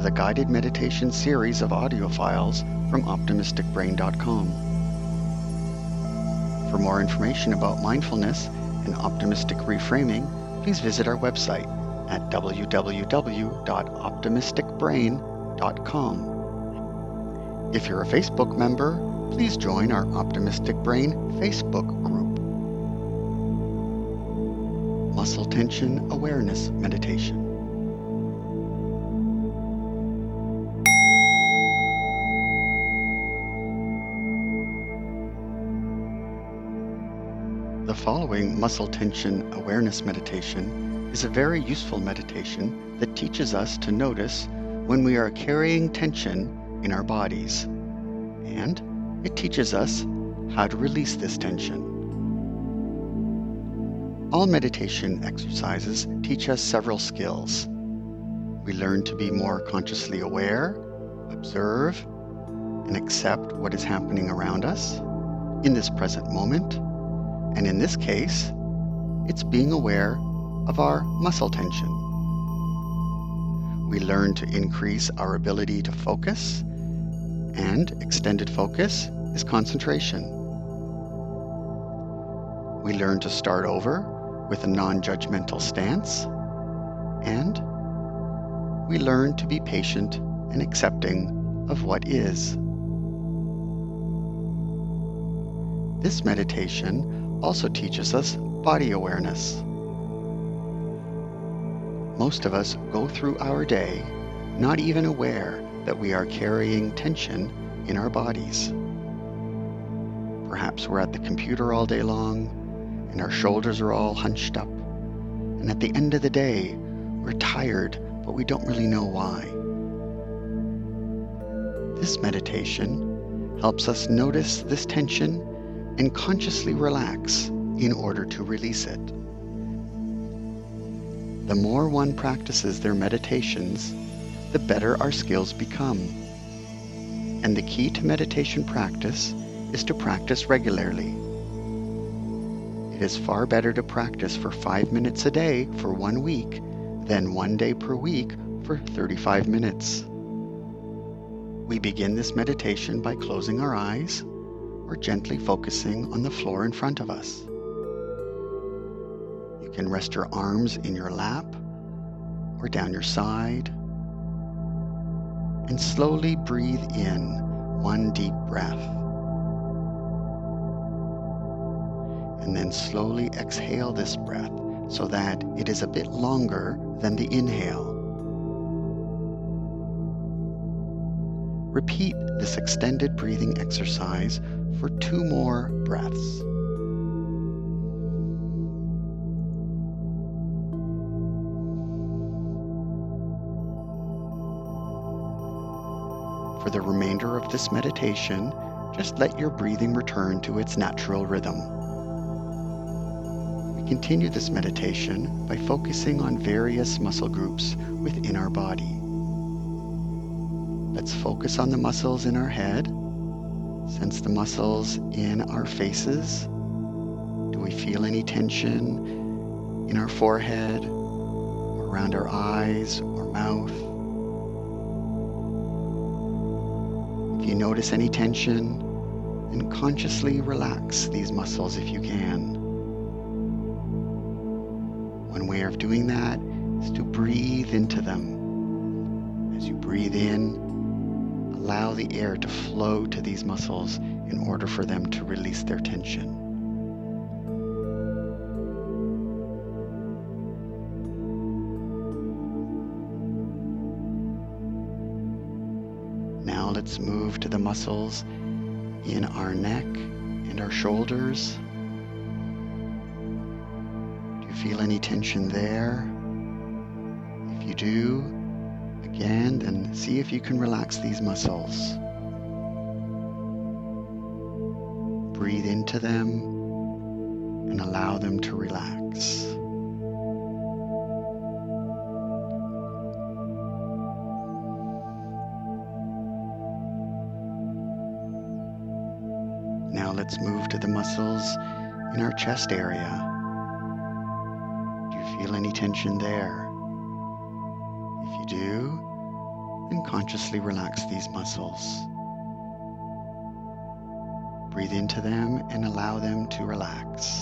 the guided meditation series of audio files from OptimisticBrain.com. For more information about mindfulness and optimistic reframing, please visit our website at www.optimisticbrain.com. If you're a Facebook member, please join our Optimistic Brain Facebook group. Muscle Tension Awareness Meditation. The following Muscle Tension Awareness Meditation is a very useful meditation that teaches us to notice when we are carrying tension in our bodies, and it teaches us how to release this tension. All meditation exercises teach us several skills. We learn to be more consciously aware, observe, and accept what is happening around us in this present moment. And in this case, it's being aware of our muscle tension. We learn to increase our ability to focus, and extended focus is concentration. We learn to start over with a non-judgmental stance, and we learn to be patient and accepting of what is. This meditation also teaches us body awareness. Most of us go through our day not even aware that we are carrying tension in our bodies. Perhaps we're at the computer all day long and our shoulders are all hunched up, and at the end of the day we're tired, but we don't really know why. This meditation helps us notice this tension and consciously relax in order to release it. The more one practices their meditations, the better our skills become. And the key to meditation practice is to practice regularly. It is far better to practice for 5 minutes a day for 1 week than 1 day per week for 35 minutes. We begin this meditation by closing our eyes or gently focusing on the floor in front of us. You can rest your arms in your lap or down your side, and slowly breathe in 1 deep breath. And then slowly exhale this breath so that it is a bit longer than the inhale. Repeat this extended breathing exercise for 2 more breaths. For the remainder of this meditation, just let your breathing return to its natural rhythm. We continue this meditation by focusing on various muscle groups within our body. Let's focus on the muscles in our head. Sense the muscles in our faces. Do we feel any tension in our forehead, or around our eyes or mouth? If you notice any tension, then consciously relax these muscles if you can. One way of doing that is to breathe into them. As you breathe in, allow the air to flow to these muscles in order for them to release their tension. Now let's move to the muscles in our neck and our shoulders. Do you feel any tension there? If you do, again, then see if you can relax these muscles. Breathe into them and allow them to relax. Now let's move to the muscles in our chest area. Do you feel any tension there? If you do, and consciously relax these muscles. Breathe into them and allow them to relax.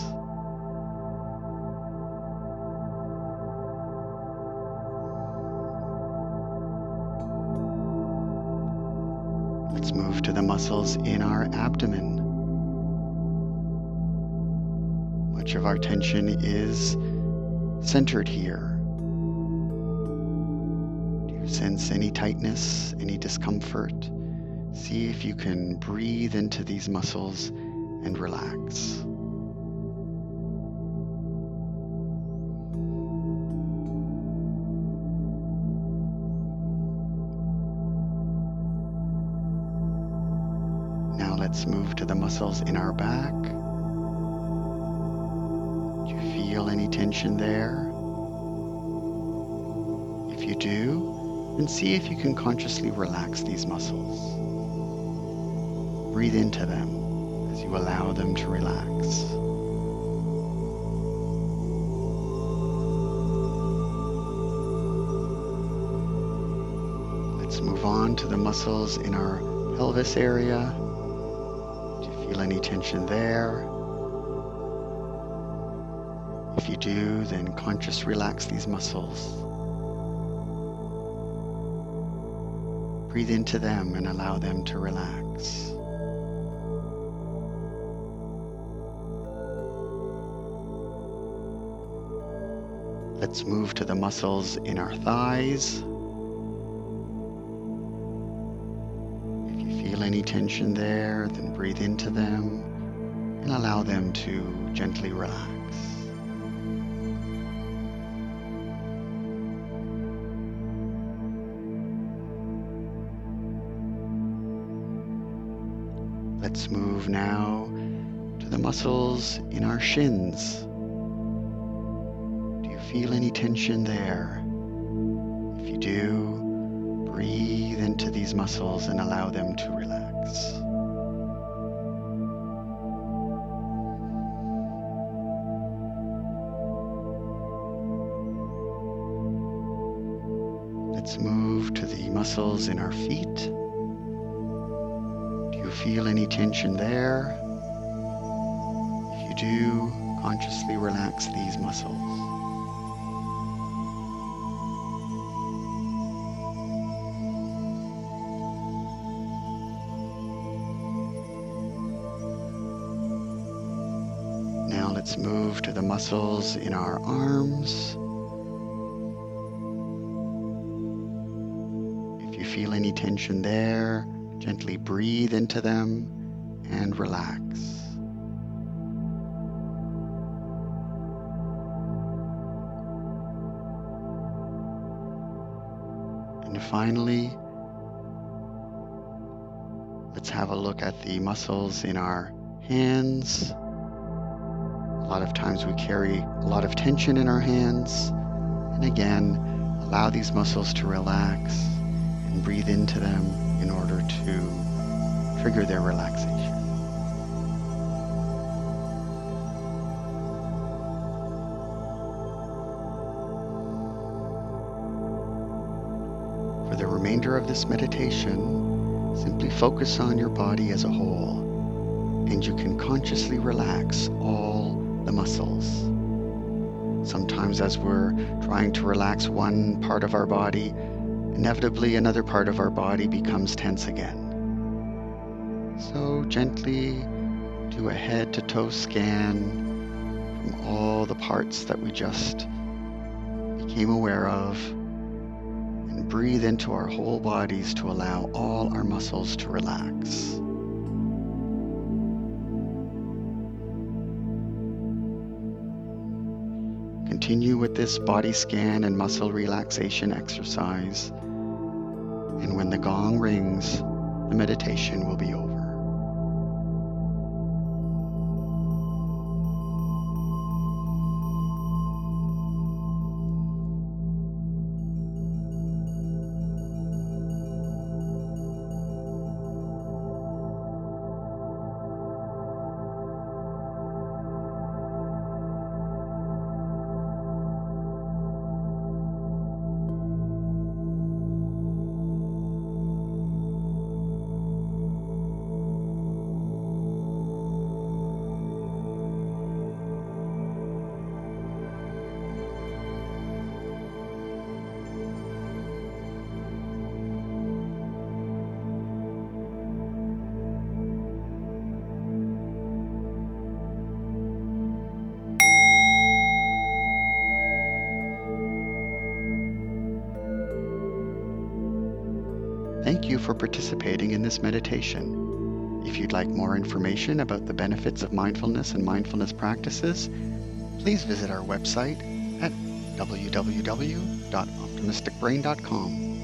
Let's move to the muscles in our abdomen. Much of our tension is centered here. Do you sense any tightness, any discomfort? See if you can breathe into these muscles and relax. Now let's move to the muscles in our back. Do you feel any tension there? If you do, then see if you can consciously relax these muscles. Breathe into them as you allow them to relax. Let's move on to the muscles in our pelvis area. Do you feel any tension there? If you do, then consciously relax these muscles. Breathe into them and allow them to relax. Let's move to the muscles in our thighs. If you feel any tension there, then breathe into them and allow them to gently relax. Let's move now to the muscles in our shins. Do you feel any tension there? If you do, breathe into these muscles and allow them to relax. Let's move to the muscles in our feet. Feel any tension there? If you do, consciously relax these muscles. Now let's move to the muscles in our arms. If you feel any tension there, gently breathe into them and relax. And finally, let's have a look at the muscles in our hands. A lot of times we carry a lot of tension in our hands. And again, allow these muscles to relax and breathe into them in order to trigger their relaxation. For the remainder of this meditation, simply focus on your body as a whole, and you can consciously relax all the muscles. Sometimes as we're trying to relax one part of our body, inevitably another part of our body becomes tense again. So gently do a head to toe scan from all the parts that we just became aware of, and breathe into our whole bodies to allow all our muscles to relax. Continue with this body scan and muscle relaxation exercise, and when the gong rings, the meditation will be over. Thank you for participating in this meditation. If you'd like more information about the benefits of mindfulness and mindfulness practices, please visit our website at www.optimisticbrain.com.